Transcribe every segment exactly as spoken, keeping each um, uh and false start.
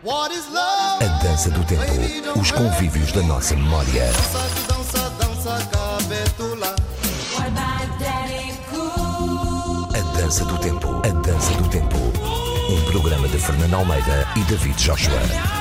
A dança do tempo, os convívios da nossa memória. A dança do tempo, a dança do tempo. Um programa de Fernando Almeida e David Joshua.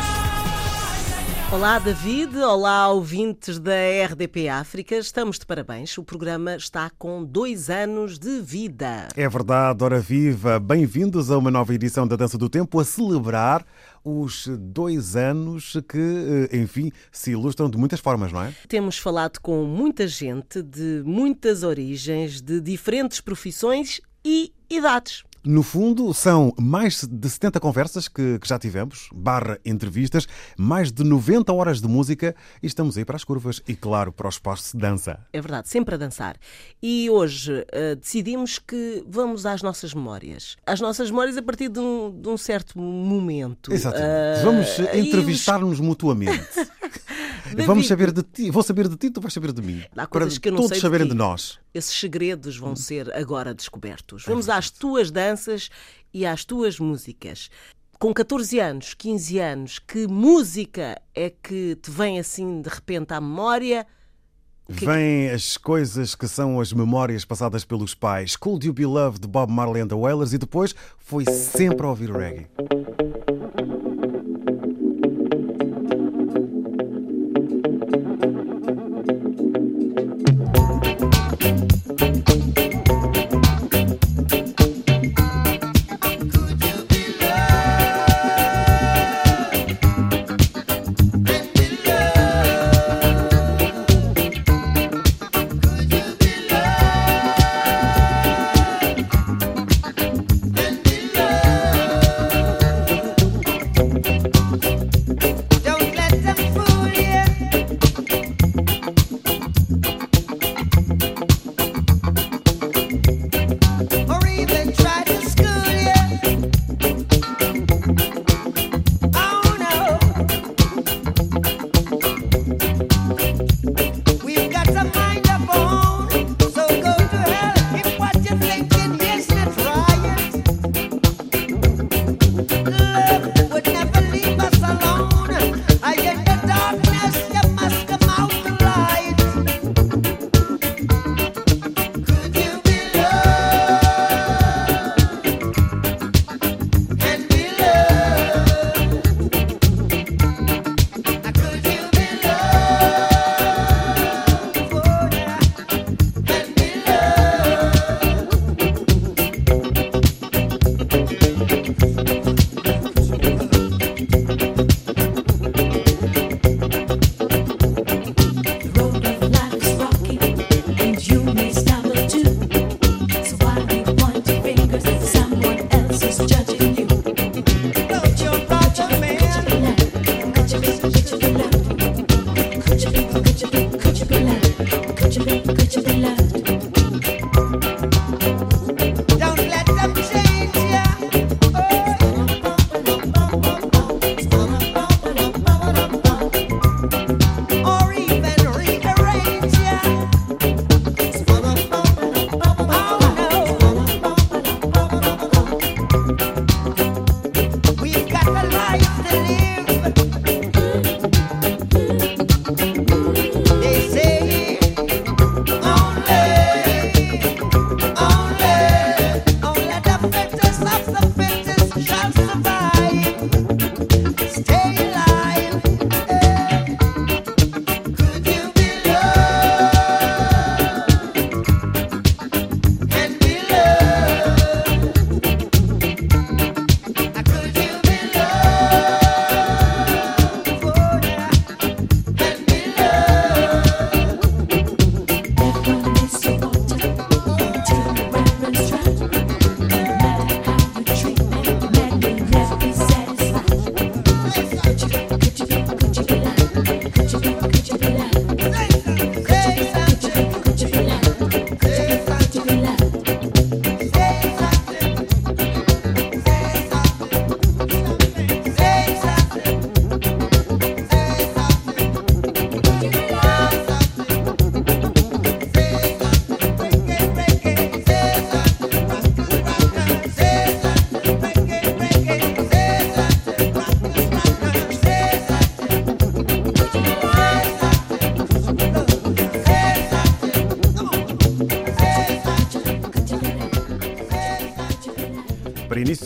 Olá David, olá ouvintes da R D P África, estamos de parabéns, o programa está com dois anos de vida. É verdade, ora viva, bem-vindos a uma nova edição da Dança do Tempo, a celebrar os dois anos que, enfim, se ilustram de muitas formas, não é? Temos falado com muita gente de muitas origens, de diferentes profissões e idades. No fundo, são mais de setenta conversas que, que já tivemos, barra entrevistas, mais de noventa horas de música e estamos aí para as curvas e, claro, para os passos de dança. É verdade, sempre a dançar. E hoje uh, decidimos que vamos às nossas memórias. Às nossas memórias a partir de um, de um certo momento. Exatamente. Uh, vamos entrevistar-nos os... mutuamente. David, vamos saber de ti, vou saber de ti, tu vais saber de mim. Há coisas para que eu não todos sei de saberem ti. de nós. Esses segredos vão ser agora descobertos. Vamos às tuas danças e às tuas músicas. Com catorze anos, quinze anos, que música é que te vem assim de repente à memória? Que... Vêm as coisas que são as memórias passadas pelos pais. Could You Be Loved, de Bob Marley and the Wailers, e depois foi sempre a ouvir reggae.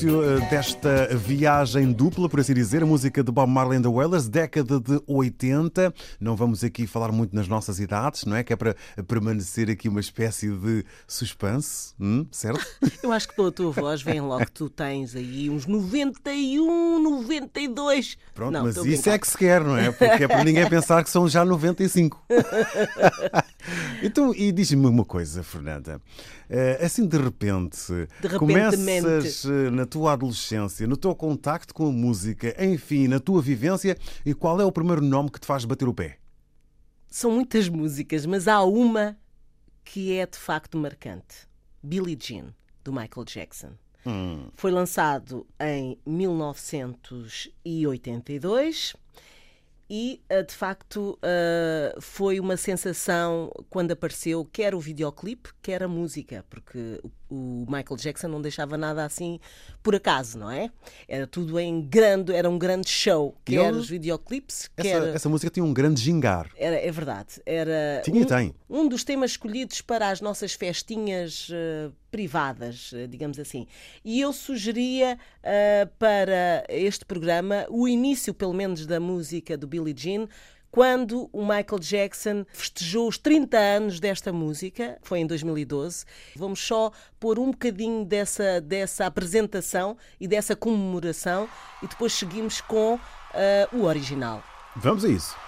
início desta viagem dupla, por assim dizer, a música de Bob Marley and the Wailers, década de oitenta. Não vamos aqui falar muito nas nossas idades, não é? Que é para permanecer aqui uma espécie de suspense, hum? Certo? Eu acho que pela tua voz vem logo que tu tens aí uns noventa e um, noventa e dois. Pronto, não, mas isso é que se quer, não é? Porque é para ninguém pensar que são já noventa e cinco. Então, e diz-me uma coisa, Fernanda. Assim, de repente, de começas na tua adolescência, no teu contacto com a música, enfim, na tua vivência, e qual é o primeiro nome que te faz bater o pé? São muitas músicas, mas há uma que é de facto marcante. Billie Jean, do Michael Jackson. Hum. Foi lançado em mil novecentos e oitenta e dois e, de facto, foi uma sensação quando apareceu, quer o videoclipe, quer a música, porque o Michael Jackson não deixava nada assim por acaso, não é? Era tudo em grande, era um grande show, quer Ele... os videoclipes, essa, quer... Essa música tinha um grande gingar. Era, é verdade. Era tinha um, e tem. Um dos temas escolhidos para as nossas festinhas uh, privadas, uh, digamos assim. E eu sugeria uh, para este programa o início, pelo menos, da música do Billie Jean, quando o Michael Jackson festejou os trinta anos desta música, foi em dois mil e doze. Vamos só pôr um bocadinho dessa, dessa apresentação e dessa comemoração e depois seguimos com uh, o original. Vamos a isso.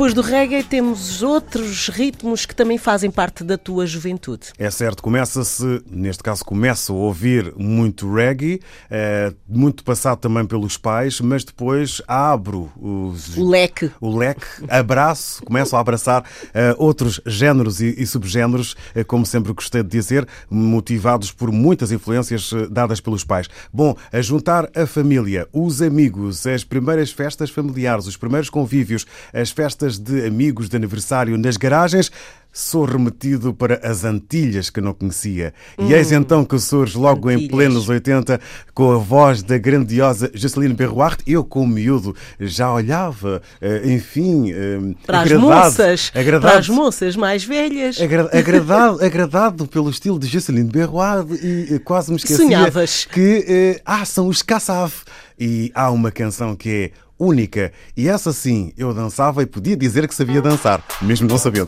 depois do reggae temos outros ritmos que também fazem parte da tua juventude. É certo, começa-se, neste caso começa a ouvir muito reggae, é, muito passado também pelos pais, mas depois abro os, o leque, o leque, abraço, começo a abraçar uh, outros géneros e, e subgéneros, uh, como sempre gostei de dizer, motivados por muitas influências uh, dadas pelos pais. Bom, a juntar a família, os amigos, as primeiras festas familiares, os primeiros convívios, as festas de amigos de aniversário nas garagens, sou remetido para as Antilhas que não conhecia. Hum, e eis então que surge logo Antilhas. Em plenos oitenta com a voz da grandiosa Jocelyne Berroard. Eu, como miúdo, já olhava, enfim, para agradado, as moças, agradado, para as moças mais velhas. Agradado, agradado pelo estilo de Jocelyne Berroard e quase me esquecia Sonhavas. que ah, são os Kassav. E há uma canção que é única. E essa sim, eu dançava e podia dizer que sabia dançar, mesmo não sabendo.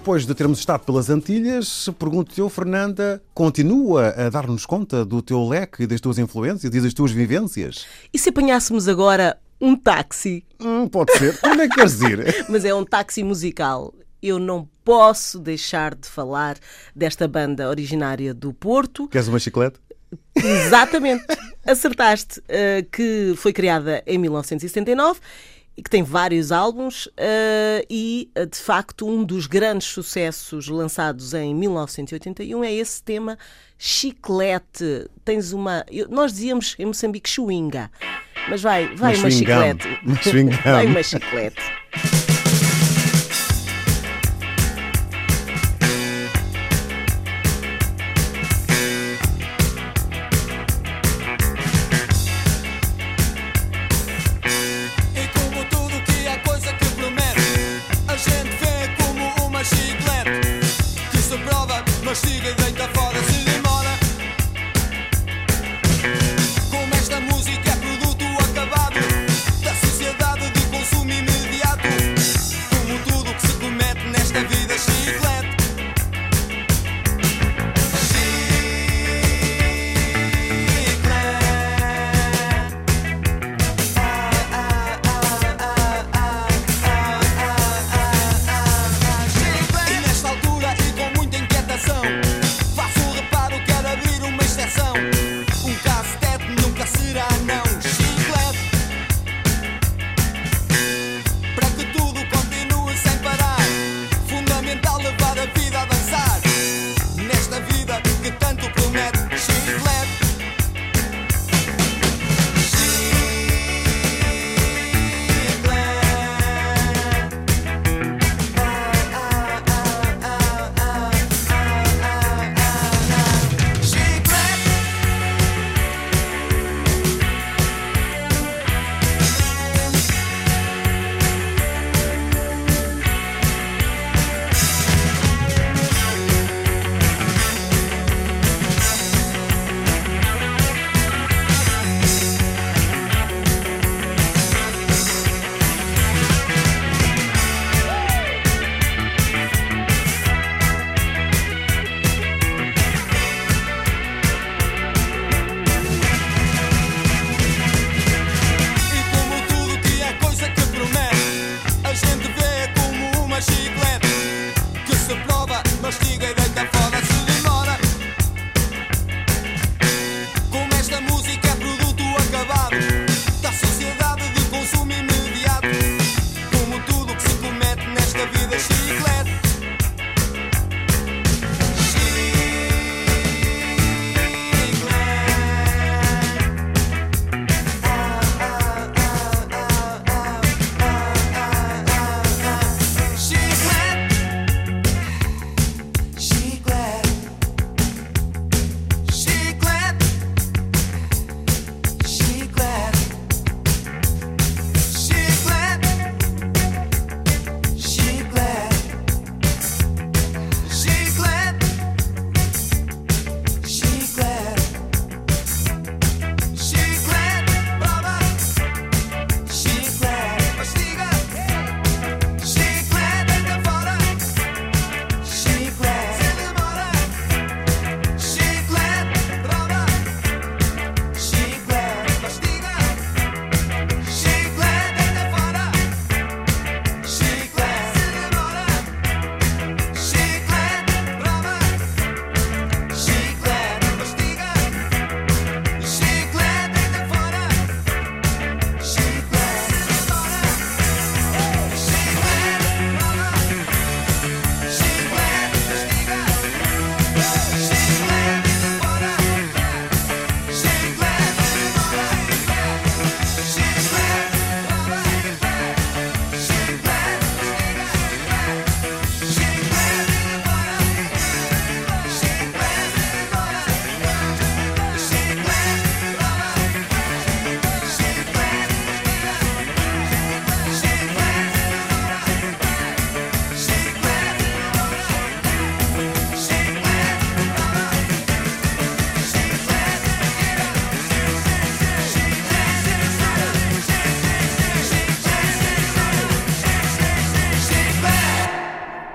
depois de termos estado pelas Antilhas, pergunto-te eu, Fernanda, continua a dar-nos conta do teu leque e das tuas influências e das tuas vivências? E se apanhássemos agora um táxi? Hum, pode ser. Onde é que queres ir? Mas é um táxi musical. Eu não posso deixar de falar desta banda originária do Porto. Queres uma chiclete? Exatamente, acertaste, uh, que foi criada em mil novecentos e setenta e nove e que tem vários álbuns uh, e, uh, de facto, um dos grandes sucessos lançados em mil novecentos e oitenta e um é esse tema, Chiclete. Tens uma... eu- nós dizíamos em Moçambique chewinga, mas vai, vai Uma uma chewing gum. chiclete. Uma chewing gum. Vai uma chiclete. E como tudo que é coisa que promete, a gente vê como uma chiclete que se prova, mastiga e deita fora se demora. Como esta música é produto acabado da sociedade de consumo imediato,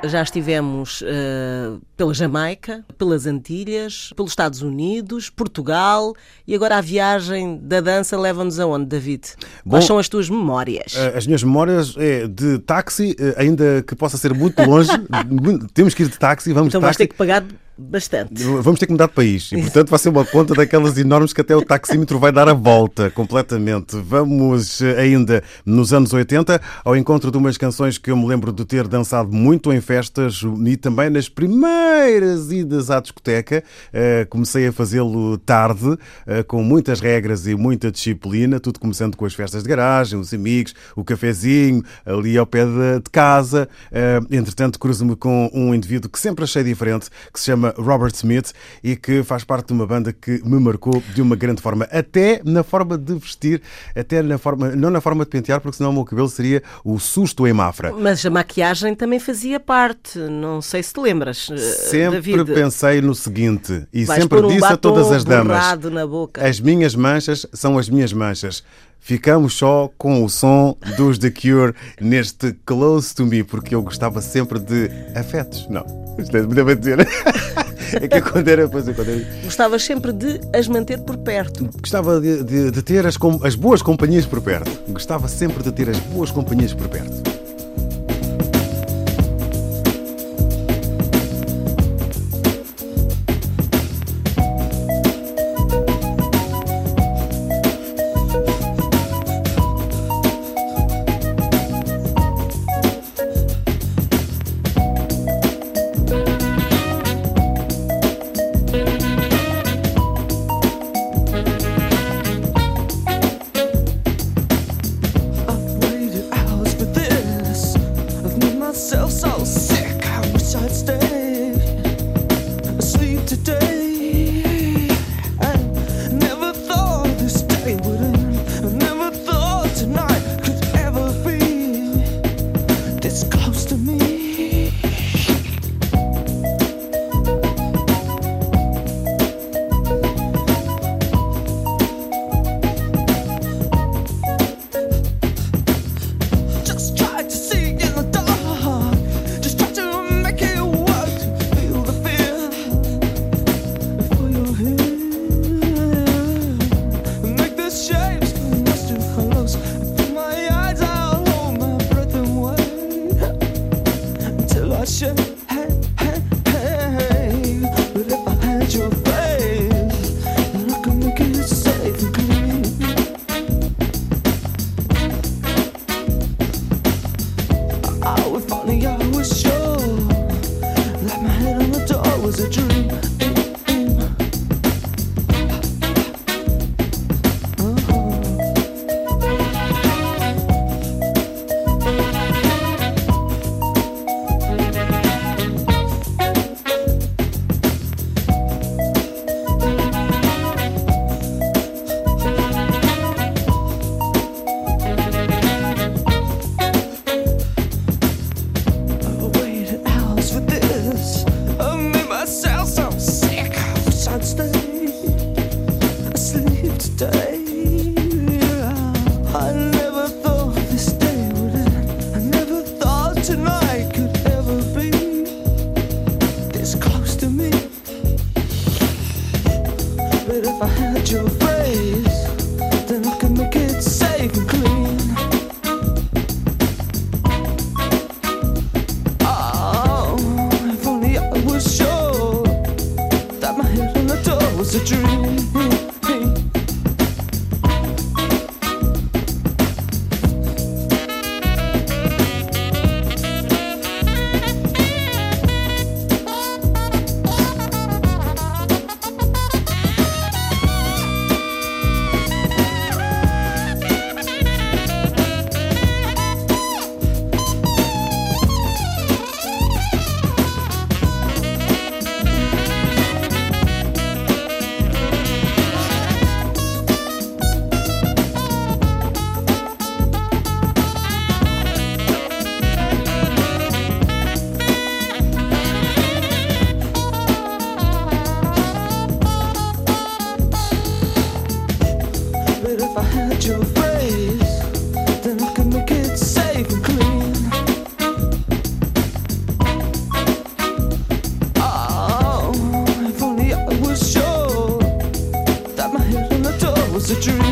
Já estivemos uh, pela Jamaica, pelas Antilhas, pelos Estados Unidos, Portugal, e agora a viagem da dança leva-nos aonde, David? Bom, quais são as tuas memórias? As minhas memórias é de táxi, ainda que possa ser muito longe. Temos que ir de táxi, vamos Então de vais táxi. ter que pagar bastante. Vamos ter que mudar de país e, portanto, vai ser uma conta daquelas enormes que até o taxímetro vai dar a volta completamente. Vamos ainda nos anos oitenta ao encontro de umas canções que eu me lembro de ter dançado muito em festas e também nas primeiras idas à discoteca. Comecei a fazê-lo tarde, com muitas regras e muita disciplina, tudo começando com as festas de garagem, os amigos, o cafezinho, ali ao pé de casa. Entretanto, cruzo-me com um indivíduo que sempre achei diferente, que se chama Robert Smith e que faz parte de uma banda que me marcou de uma grande forma, até na forma de vestir, até na forma, não na forma de pentear, porque senão o meu cabelo seria o susto em Mafra. Mas a maquiagem também fazia parte, não sei se te lembras, Sempre David. Pensei no seguinte e Vais sempre pôr um disse a todas as damas: borrado na boca. as minhas manchas são as minhas manchas. Ficamos só com o som dos The Cure neste Close to Me, porque eu gostava sempre de afetos. Não, isto é, deve dizer. É que quando era, pois é, quando era... Gostavas sempre de as manter por perto. Gostava de, de, de ter as, as boas companhias por perto. Gostava sempre de ter as boas companhias por perto.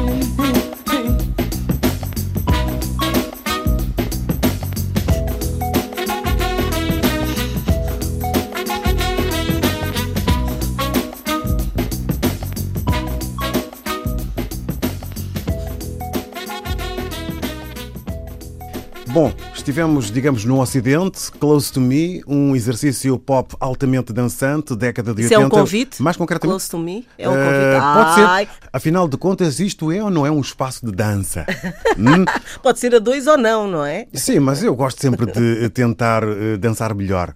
Bom, estivemos, digamos, no Ocidente, Close to Me, um exercício pop altamente dançante, década de Isso oitenta. é um convite? Mais concretamente? Close to Me? É um Uh, convite? pode Ai. ser. Afinal de contas, isto é ou não é um espaço de dança? hum? Pode ser a dois ou não, não é? Sim, mas eu gosto sempre de tentar uh, dançar melhor.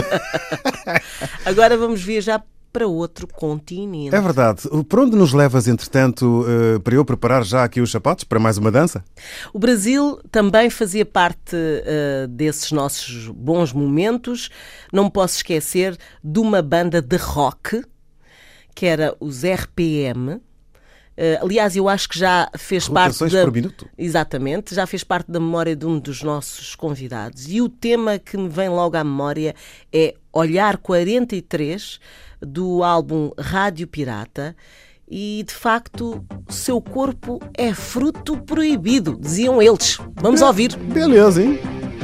Agora vamos viajar para outro continente. É verdade. Por onde nos levas, entretanto, uh, para eu preparar já aqui os sapatos para mais uma dança? O Brasil também fazia parte uh, desses nossos bons momentos. Não me posso esquecer de uma banda de rock, que era os R P M. Uh, aliás, eu acho que já fez parte Rotações da... por minuto. Exatamente, já fez parte da memória de um dos nossos convidados. E o tema que me vem logo à memória é Olhar quarenta e três, do álbum Rádio Pirata. E, de facto, seu corpo é fruto proibido, diziam eles. Vamos ouvir. Beleza, hein?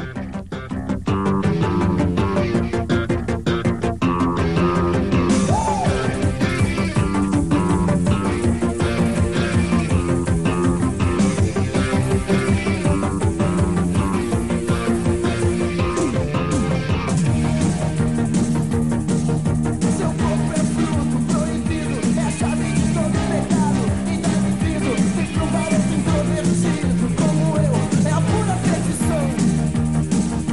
Como eu, é a pura perdição.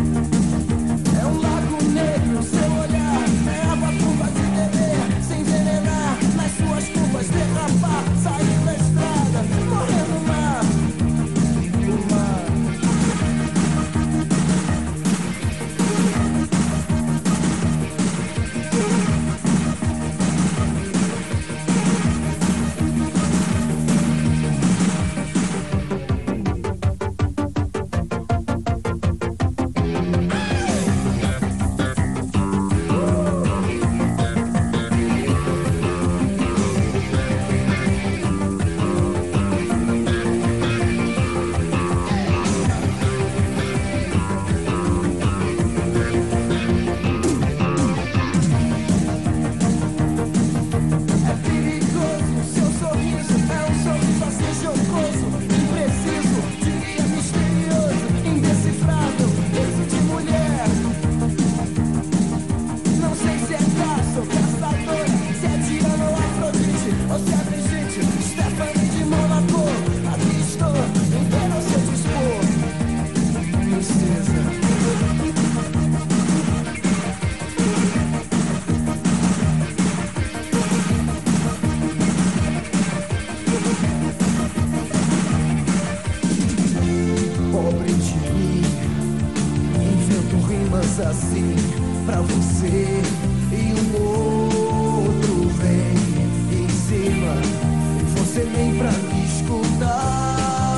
assim pra você e um outro vem em cima e você nem pra me escutar.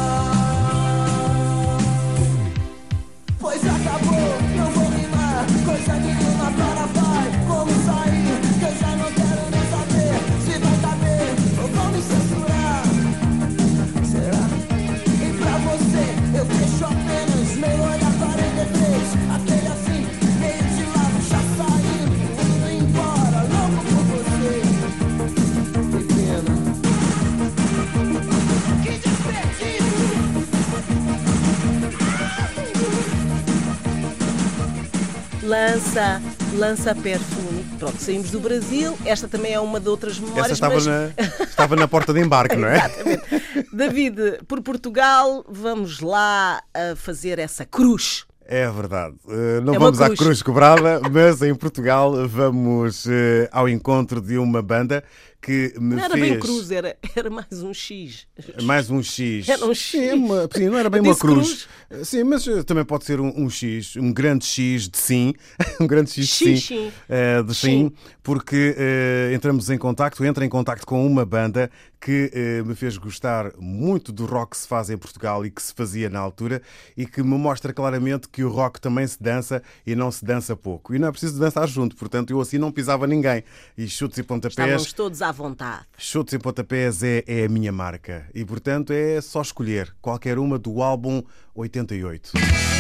Pois acabou, não vou rimar coisa nenhuma para vai. Como sair, que eu já não quero nem saber se vai caber ou vão me censurar. Será? E pra você eu fecho apenas meu olhar quarenta e três. Aquele assim, meio de lado, já saindo, indo embora, louco por você. Que pena. Que desperdício. Lança, lança perfume. Pronto, saímos do Brasil. Esta também é uma de outras memórias. Essa estava, mas... na, estava na porta de embarque, não é? Exatamente. David, por Portugal, vamos lá a fazer essa cruz. É verdade. Uh, não É uma vamos à cruz. cruz cobrada, mas em Portugal vamos uh, ao encontro de uma banda que me Não era fez... bem cruz, era, era mais um X. Mais um X. Era um X. Sim, uma- sim, não era bem Eu uma disse cruz. Sim, mas uh, também pode ser um, um X, um grande X de sim. um grande X de sim. Xi, xi. uh, de sim, Sim. porque uh, entramos em contacto, entra em contacto com uma banda que uh, me fez gostar muito do rock que se faz em Portugal e que se fazia na altura e que me mostra claramente que o rock também se dança e não se dança pouco. E não é preciso dançar junto, portanto eu assim não pisava ninguém. E chutes e pontapés. Estávamos todos à vontade. Chutes e Pontapés é, é a minha marca e, portanto, é só escolher qualquer uma do álbum oitenta e oito.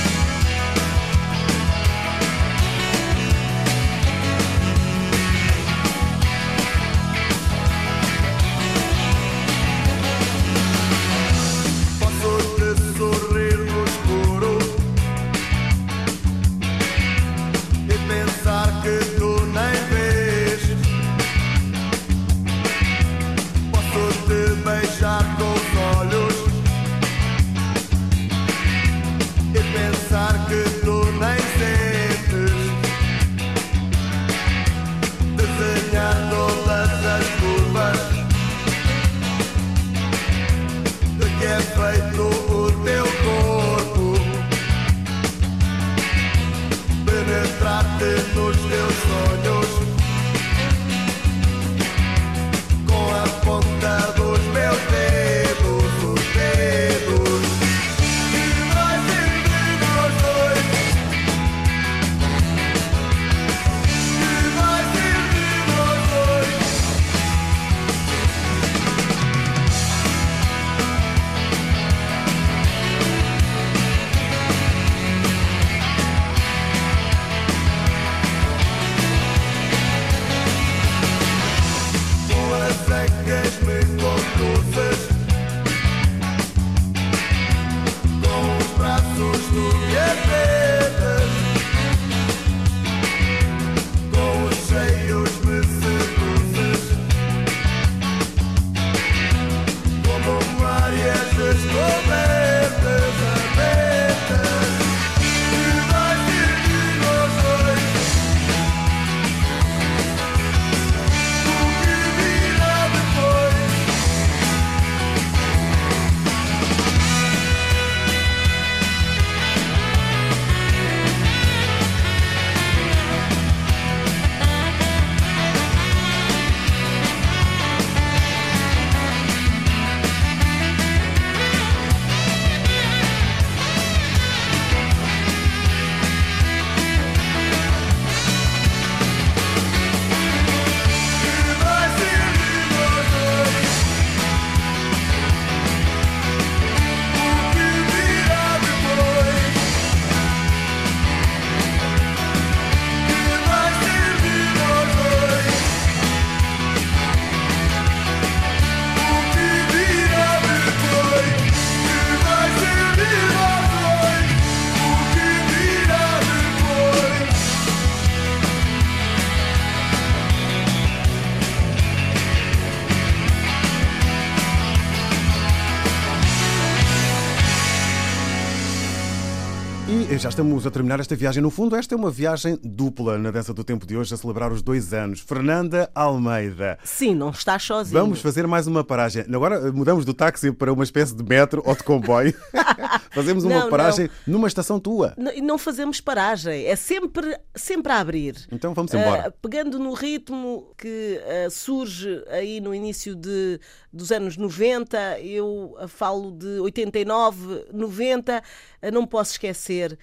E já estamos a terminar esta viagem. No fundo, esta é uma viagem dupla na Dança do Tempo de hoje, a celebrar os dois anos. Fernanda Almeida. Sim, não estás sozinho. Vamos fazer mais uma paragem. Agora mudamos do táxi para uma espécie de metro ou de comboio. Fazemos uma não, paragem não. numa estação tua. Não, não fazemos paragem. É sempre, sempre a abrir. Então vamos embora. Uh, pegando no ritmo que uh, surge aí no início de, dos anos noventa, eu falo de oitenta e nove, noventa, uh, não posso esquecer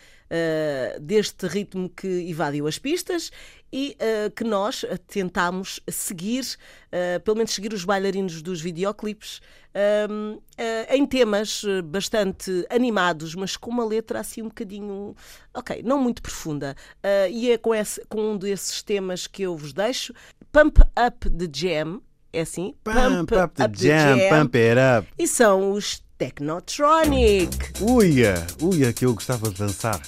uh, deste ritmo que invadiu as pistas e uh, que nós tentámos seguir, uh, pelo menos seguir os bailarinos dos videoclipes, uh, uh, em temas bastante animados, mas com uma letra assim um bocadinho, ok, não muito profunda. Uh, e é com, esse, com um desses temas que eu vos deixo, Pump Up the Jam, é assim? Pump, Pump Up the, the jam, jam, Pump It Up. E são os Technotronic. Uia, uia, que eu gostava de dançar.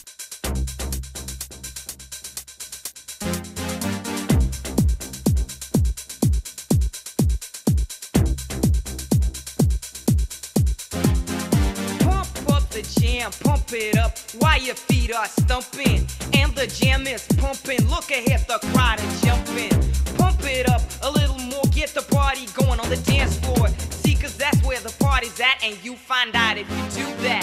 Pump it up while your feet are stumping and the jam is pumping. Look ahead, the crowd is jumping. Pump it up a little more, get the party going on the dance floor. See, cause that's where the party's at, and you find out if you do that.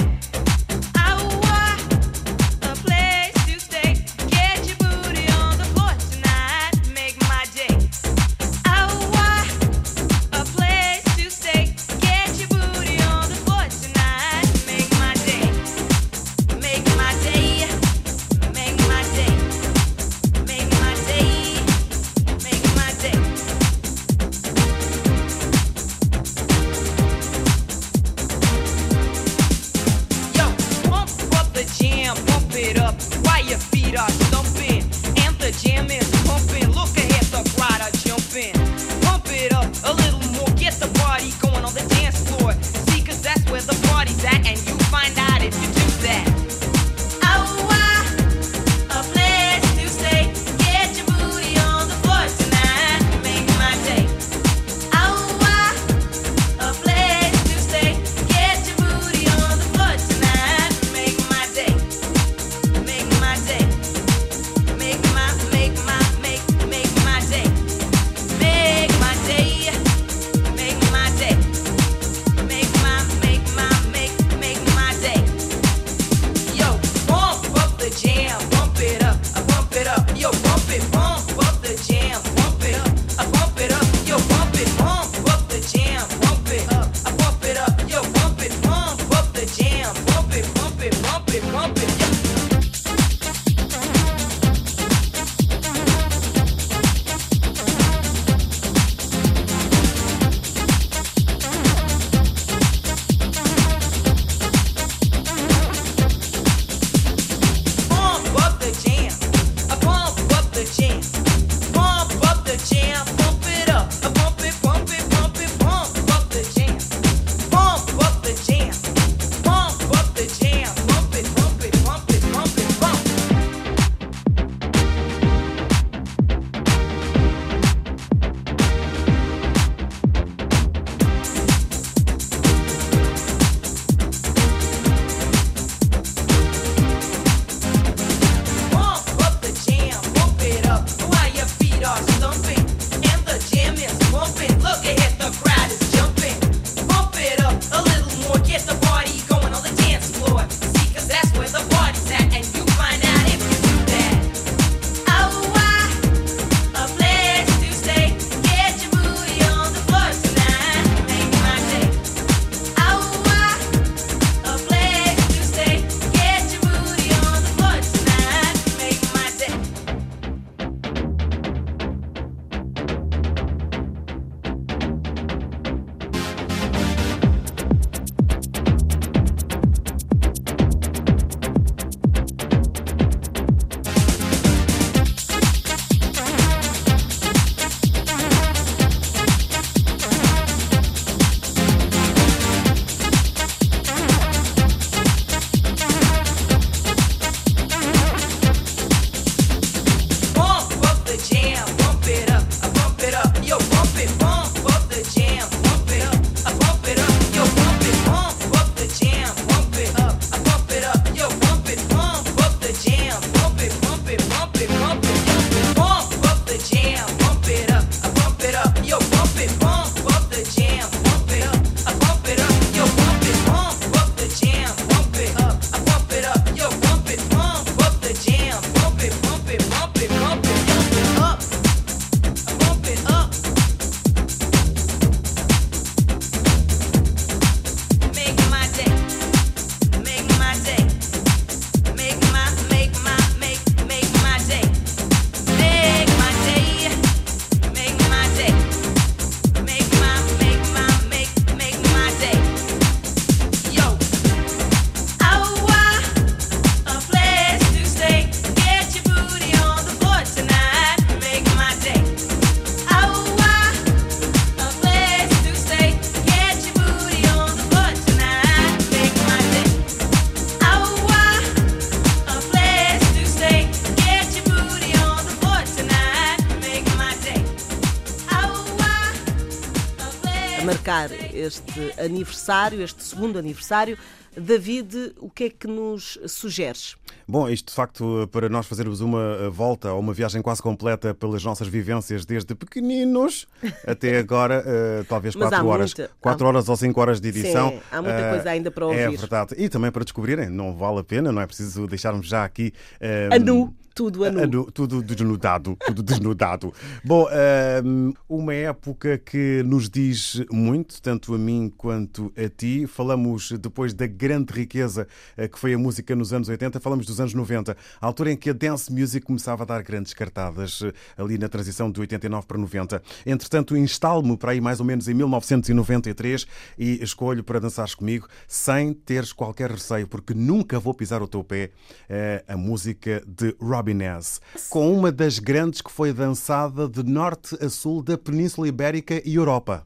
marcar este aniversário, este segundo aniversário. David, o que é que nos sugeres? Bom, isto de facto para nós fazermos uma volta ou uma viagem quase completa pelas nossas vivências desde pequeninos até agora, uh, talvez Mas quatro há horas, muita- quatro há- horas ou cinco horas de edição. Sim, há muita Uh, coisa ainda para É ouvir. verdade. E também para descobrirem, não vale a pena, não é preciso deixarmos já aqui A nu, tudo a nu. a nu, tudo desnudado, tudo desnudado. Bom, um, uma época que nos diz muito, tanto a mim quanto a ti. Falamos depois da grande riqueza uh, que foi a música nos anos oitenta, falamos dos anos noventa, a altura em que a dance music começava a dar grandes cartadas, uh, ali na transição de oitenta e nove para noventa. Entretanto, instalo-me para aí mais ou menos em mil novecentos e noventa e três e escolho para dançares comigo sem teres qualquer receio, porque nunca vou pisar o teu pé, uh, a música de Robin S, com uma das grandes que foi dançada de norte a sul da Península Ibérica e Europa.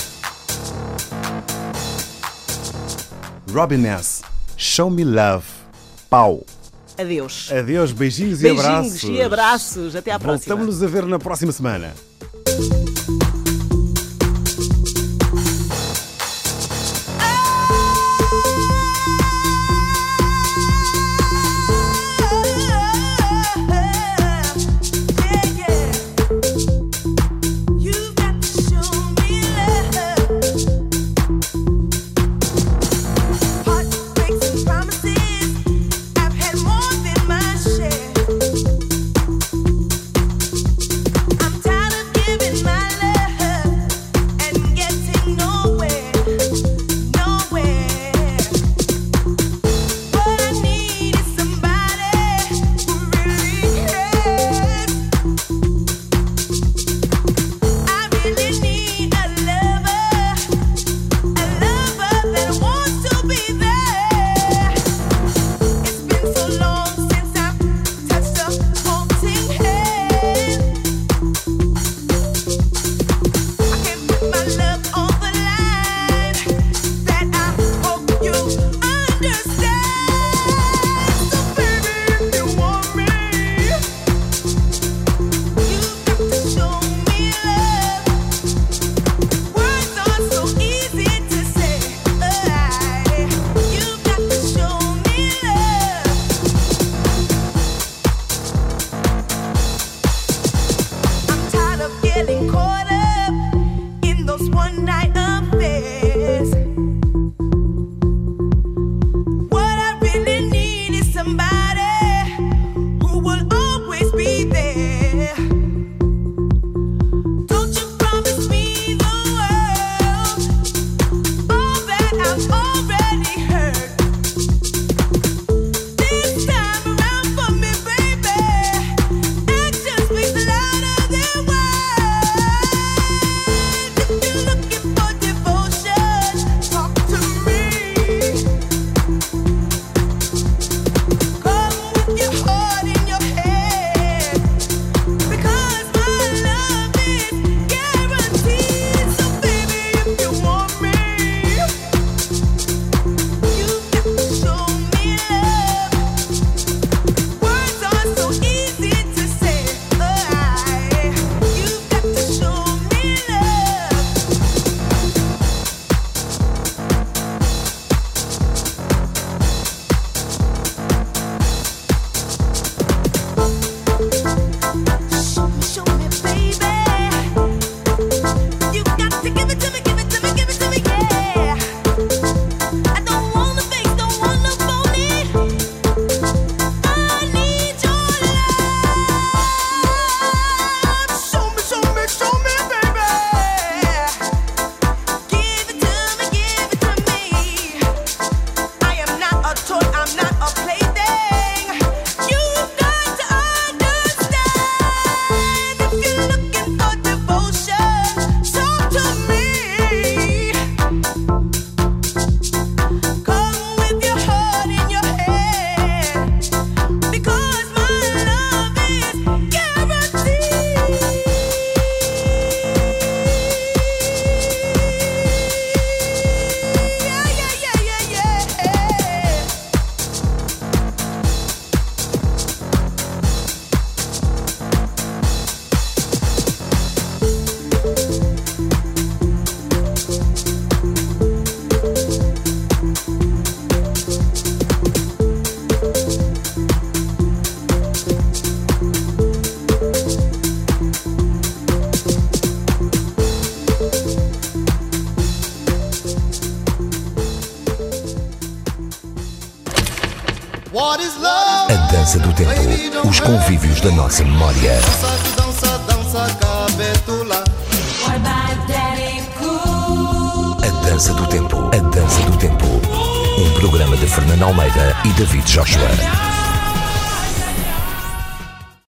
Robin S, Show Me Love. Pau. Adeus. Adeus, beijinhos, Beijinhos e abraços. e abraços. Até à próxima. Voltamos-nos a ver na próxima semana. You've got to show me love. Heartbreaks and promises, I've had more than my share. I'm tired of What is love? A dança do tempo. Os convívios da nossa memória. Dança que dança, dança, cabetula. What about Daddy Cool? A dança do tempo. A dança do tempo. Um programa de Fernando Almeida e David Joshua.